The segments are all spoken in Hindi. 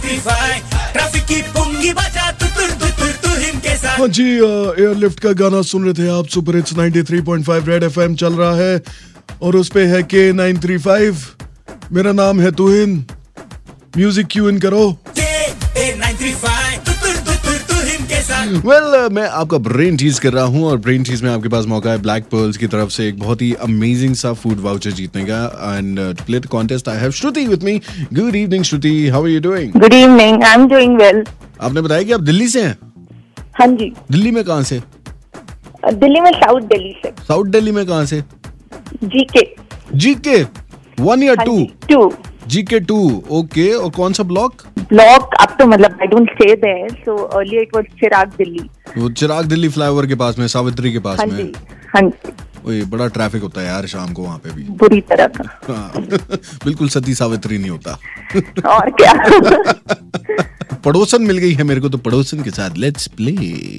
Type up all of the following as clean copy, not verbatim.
ट्रैफिक की पुंगी बजा तू हिम के साथ। हाँ जी, एयरलिफ्ट का गाना सुन रहे थे आप। सुपर हिट्स 93.5 रेड एफएम चल रहा है और उस पे है K935। मेरा नाम है तुहिन। म्यूजिक क्यू इन करो। वेल, मैं आपका ब्रेन टीज कर रहा हूँ और ब्रेन टीज में आपके पास मौका है ब्लैक पर्ल्स की तरफ से एक बहुत ही अमेजिंग सा फूड वाउचर जीतने का। And to play the contest I have Shruti with me. Good evening Shruti, how are you doing? Good evening, I am doing well. आपने बताया कि आप दिल्ली से हैं? हाँ जी। दिल्ली में कहाँ से? दिल्ली में साउथ दिल्ली से। साउथ दिल्ली में कहाँ से? जीके 1 या 2? 2। GK 2, okay. और कौन सा ब्लॉक? ब्लॉक अब तो मतलब I don't stay there, so earlier it was Chirag Delhi. वो चिराग दिल्ली फ्लाईओवर के पास में, सावित्री के पास हाँ में। जी, हाँ जी। ओए, बड़ा ट्रैफिक होता है यार शाम को वहाँ पे भी। बुरी तरह का। हाँ, बिल्कुल सती सावित्री नहीं होता। और क्या। पड़ोसन मिल गई है मेरे को, तो पड़ोसन के साथ लेट्स प्ले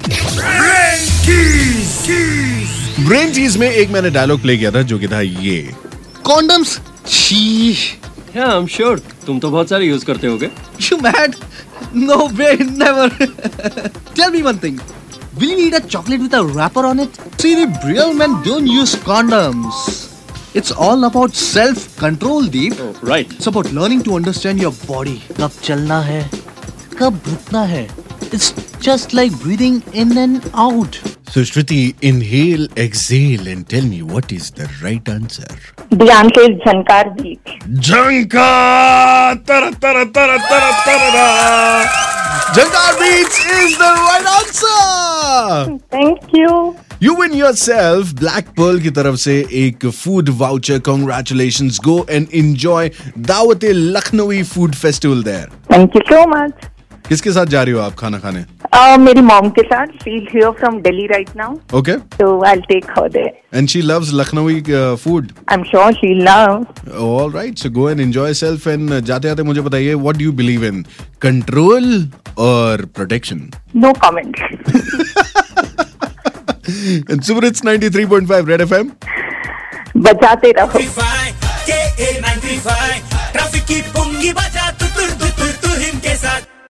ब्रेन चीज में एक मैंने डायलॉग प्ले किया था जो कि था ये, कॉन्डम्स छी। Yeah, I'm sure. तुम तो बहुत सारे यूज करते होगे। You mad? No way, never. Tell me one thing. Will you eat a chocolate with a wrapper on it? See, the real men don't use condoms. It's all about self-control, Deep. Oh, right. It's about learning to understand your body. कब चलना है, कब रुकना है. It's just like breathing in and out. So Shruti, inhale, exhale and tell me what is the right answer. The answer is Jhankar Beach. Jhankar! Tara tara tara tara tara. Jhankar Beach is the right answer. Thank you. You win yourself Black Pearl की तरफ से एक food voucher. Congratulations. Go and enjoy Dawat-e-Lucknowi food festival there. Thank you so much. किसके साथ जा रही हो आप खाना खाने? मेरी मॉम के साथ. She is here from Delhi right now. Okay. So I'll take her there. And she loves Lucknowi food. I'm sure she'll love. All right. So go and enjoy yourself. And जाते जाते मुझे बताइए, what do you believe in? Control or protection? No comments. And Super Hits 93.5 Red FM. बजाते रहो. ट्रैफिक की पुंगी बजा